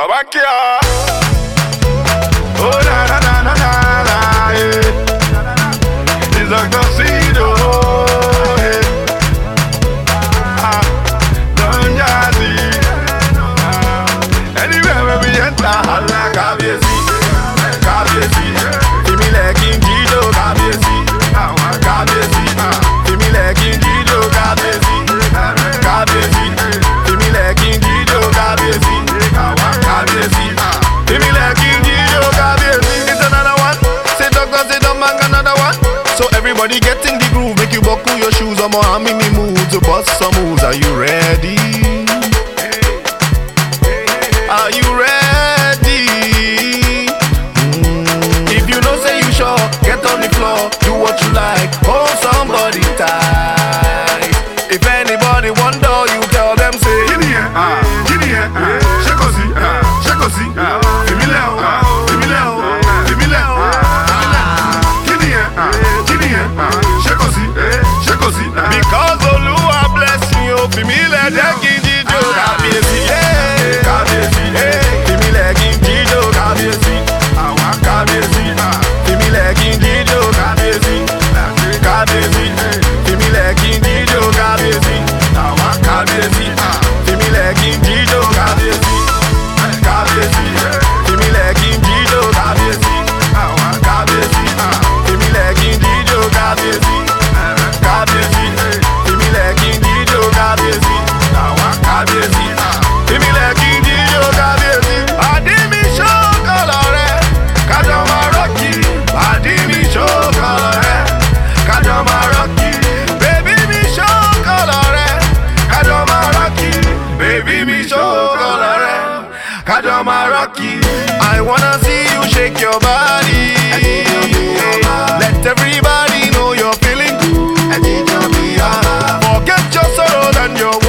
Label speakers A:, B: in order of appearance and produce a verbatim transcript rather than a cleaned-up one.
A: Abakia. Oh na na na na na na, yeah. It's a casino, yeah. Ah, Don Jazzy. Anywhere where we enter, Allah Kabiyesi, Kabiyesi. Give me like King Jijo, Kabiyesi, Kabiyesi. Give me like King Jijo, Kabiyesi, Kabiyesi. Give me like King Jijo, Kabiyesi, Kabiyesi. Give me like King Jijo, Kabiyesi. It's another one. Say doctor, say don't bang another one. So everybody get in the groove, make you buckle your shoes. I'm on how many moves to bust some moves. Are you ready? Are you ready? Mm. If you know say you sure, get on the floor, do what you like, hold somebody tight. If anybody wonder, you tell them say Gini eh, ah, Gini eh, ah, Shekosi, ah, Shekosi, ah, Fimileo, ah, Fimileo, Fimileo, Gini eh, ah, Gini eh, ah, Shekosi, eh, Shekosi, ah. Because Oluwa bless me, oh, Fimile, Jackie, Jijo, Kabiyesi, eh, Kabiyesi, eh, Fimile, King Jijo, Kabiyesi, ah, Kabiyesi, ah, Fimile, King Jijo, Kabiyesi, Kabiyesi, eh, Fimile, King Jijo, Kabiyesi, ah, Kabiyesi, ah, Fimile, King Jijo, Kabiyesi, Kabiyesi, eh, Fimile, King Jijo, Kabiyesi, ah, Kabiyesi, ah, Fimile, King Jijo, Kabiyesi, Kabiyesi, eh, Fimile, King Jijo, Kabiyesi, ah, Kabiyesi, ah, Fimile, King Jijo, Kabiyesi. Adimi show color, Kajama Rocky. Adimi show color, Kajama Rocky. Baby me show color, Kajama Rocky. Baby me show color, Kajama Rocky. I wanna see you shake your body. Let everybody know you're feeling good. Forget your sorrows and your